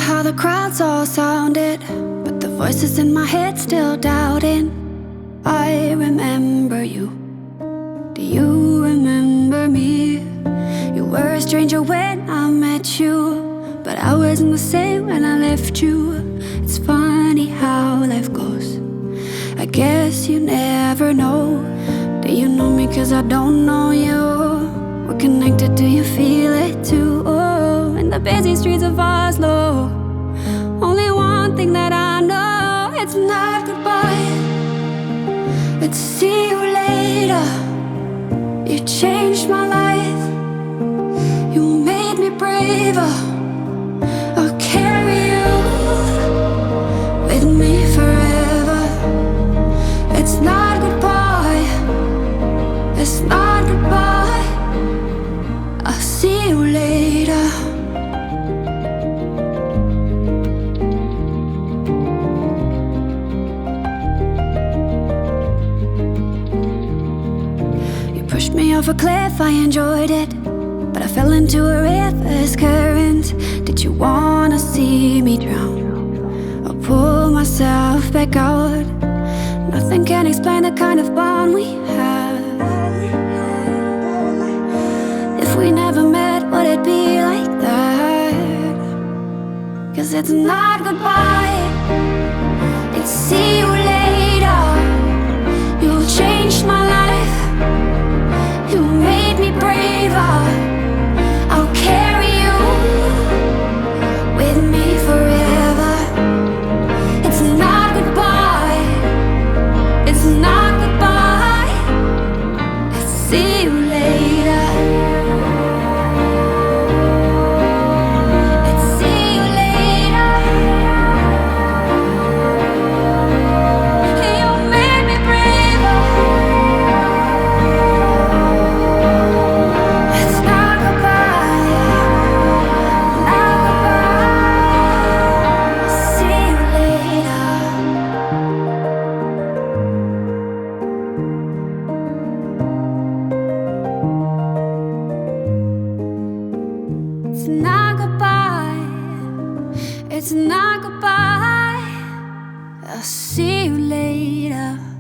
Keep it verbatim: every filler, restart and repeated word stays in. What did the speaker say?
how the crowds all sounded, but the voices in my head still doubting. I remember you. Do you remember me? You were a stranger when I met you, but I wasn't the same when I left you. It's funny how life goes. I guess you never know. Do you know me? Cause I don't know you. We're connected, do you feel it too? Oh, in the busy streets of Oslo, only one thing that I know, it's not goodbye, it's see you later. You changed my life, you made me braver. I'll carry you with me forever. It's not goodbye, it's not goodbye, I'll see you later. You pushed me off a cliff, I enjoyed it, but I fell into a river's current. Did you wanna see me drown? I'll pull myself back out. Nothing can explain the kind of bond we have. If we never met, would it be like that? Cause it's not goodbye, it's see you later. You changed my life, you made me braver. I'll carry you with me forever. It's not goodbye, it's not goodbye, it's see you later. It's see you later. You made me braver. It's not goodbye, not goodbye, see you later. It's not goodbye, it's not goodbye, I'll see you later.